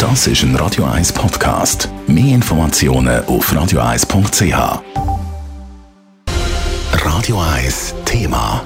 Das ist ein Radio 1 Podcast. Mehr Informationen auf radio1.ch. Radio 1 Thema.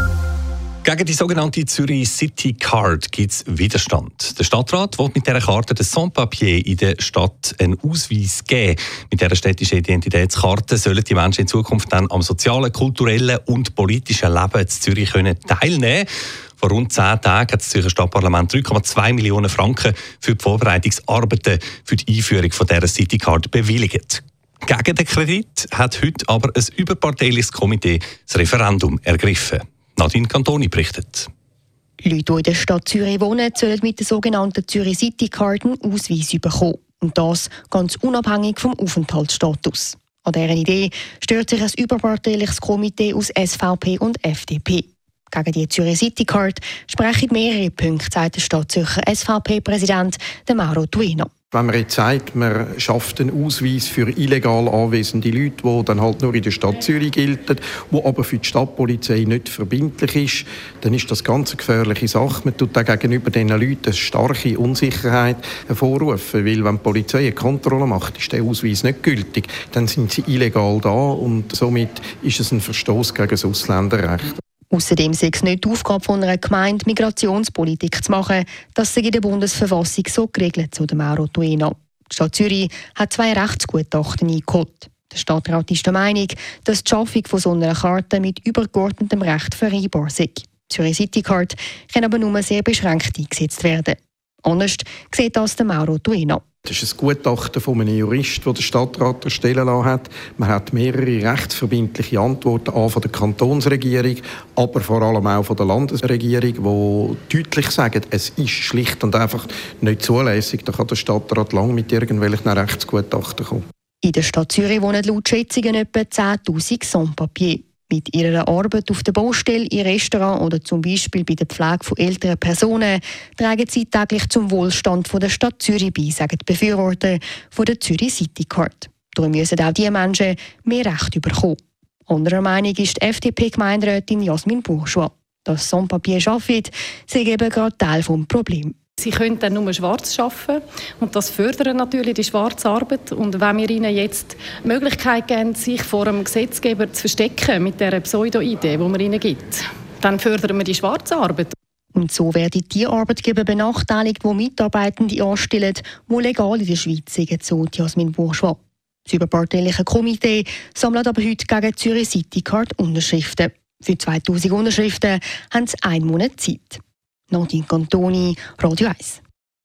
Gegen die sogenannte Zürich City Card gibt es Widerstand. Der Stadtrat will mit dieser Karte des Sans-Papier in der Stadt einen Ausweis geben. Mit dieser städtischen Identitätskarte sollen die Menschen in Zukunft dann am sozialen, kulturellen und politischen Leben in Zürich teilnehmen können. Vor rund 10 Tagen hat das Zürcher Stadtparlament 3,2 Millionen Franken für die Vorbereitungsarbeiten für die Einführung von dieser City Card bewilligt. Gegen den Kredit hat heute aber ein überparteiliches Komitee das Referendum ergriffen. Nadine Cantoni berichtet. Leute, die in der Stadt Zürich wohnen, sollen mit der sogenannten Zürich City Card einen Ausweis bekommen. Und das ganz unabhängig vom Aufenthaltsstatus. An dieser Idee stört sich ein überparteiliches Komitee aus SVP und FDP. Gegen die Zürich City Card sprechen mehrere Punkte, sagt der Stadtzürcher SVP-Präsident Mauro Tueno. Wenn man jetzt sagt, man schafft einen Ausweis für illegal anwesende Leute, die dann halt nur in der Stadt Zürich gelten, die aber für die Stadtpolizei nicht verbindlich ist, dann ist das ganz eine gefährliche Sache. Man tut da gegenüber diesen Leuten eine starke Unsicherheit hervorrufen, weil wenn die Polizei eine Kontrolle macht, ist der Ausweis nicht gültig, dann sind sie illegal da und somit ist es ein Verstoß gegen das Ausländerrecht. Außerdem sei es nicht die Aufgabe von einer Gemeinde, Migrationspolitik zu machen. Das sei in der Bundesverfassung so geregelt, so der Mauro Tueno. Die Stadt Zürich hat 2 Rechtsgutachten eingeholt. Der Stadtrat ist der Meinung, dass die Schaffung von so einer Karte mit übergeordnetem Recht vereinbar sei. Die Zürich City Card kann aber nur sehr beschränkt eingesetzt werden. Anders sieht das der Mauro Tueno. Das ist ein Gutachten von einem Jurist, das der Stadtrat erstellen lassen hat. Man hat mehrere rechtsverbindliche Antworten von der Kantonsregierung, aber vor allem auch von der Landesregierung, die deutlich sagen, es ist schlicht und einfach nicht zulässig. Da kann der Stadtrat lang mit irgendwelchen Rechtsgutachten kommen. In der Stadt Zürich wohnen laut Schätzungen etwa 10'000 Sans-Papier. Mit ihrer Arbeit auf der Baustelle, in Restaurant oder zum Beispiel bei der Pflege von älteren Personen tragen sie täglich zum Wohlstand der Stadt Zürich bei, sagen die Befürworter von der Zürich City Card. Darum müssen auch diese Menschen mehr Recht bekommen. Anderer Meinung ist die FDP-Gemeinderätin Jasmin Bourgeois. Das Sans-Papier arbeitet, sei eben gerade Teil des Problems. Sie können dann nur schwarz arbeiten und das fördert natürlich die schwarze Arbeit. Und wenn wir ihnen jetzt die Möglichkeit geben, sich vor dem Gesetzgeber zu verstecken mit dieser Pseudo-Idee, die man ihnen gibt, dann fördern wir die schwarze Arbeit. Und so werden die Arbeitgeber benachteiligt, die Mitarbeitende anstellen, die legal in der Schweiz sind, so Jasmin Bourgeois. Das überparteiliche Komitee sammelt aber heute gegen Zürich City Card Unterschriften. Für 2000 Unterschriften haben sie 1 Monat Zeit. Nadine Cantoni, Radio 1.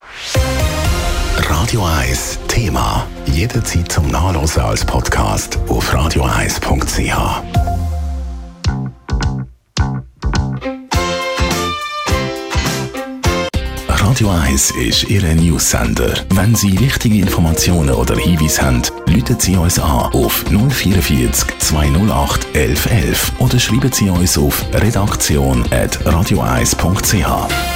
Radio 1 Thema. Jederzeit zum Nachlesen als Podcast auf radio1.ch. Radio 1 ist Ihr News-Sender. Wenn Sie wichtige Informationen oder Hinweise haben, rufen Sie uns an auf 044 208 1111 oder schreiben Sie uns auf redaktion@radio1.ch.